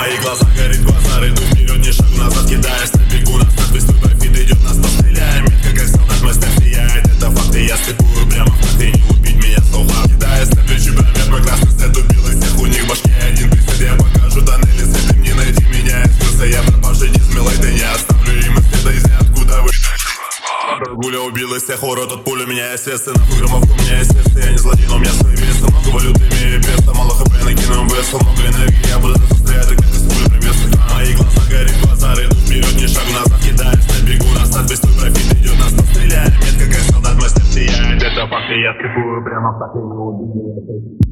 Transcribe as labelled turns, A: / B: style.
A: Мои глаза горит глаза, иду вперед, ни шагу назад, кидаясь на бегу. Нас надпись, твой профит идет, нас постреляем. Метка как солдат, мастер сияет. Это факты, я стыкую прямо в такт. И не убить меня слуха, кидаясь на плечи, бровер. Мой красный свет убил из всех, у них в башке один присед. Я покажу тоннели с этим, не найти меня. Искрылся я пропавший, не смелый, ты не оставлю им и следа из откуда вы. Гуля убил из всех урод от пули. Меня естественно, граммов у меня естественно. Я не злодей, но у меня свои весы. Много валюты, имею песто. Мало хп, накину весу. Много энергии, я буду застрять, как из пули привесок. Мои глаза горит глаза, иду вперед, ни шагу назад, кидаясь на бегу. Нас надпись, твой профит идет, нас постреляем. Метка как солдат, мастер сияет. Это факты, я скипую прямо в такт, не убить меня.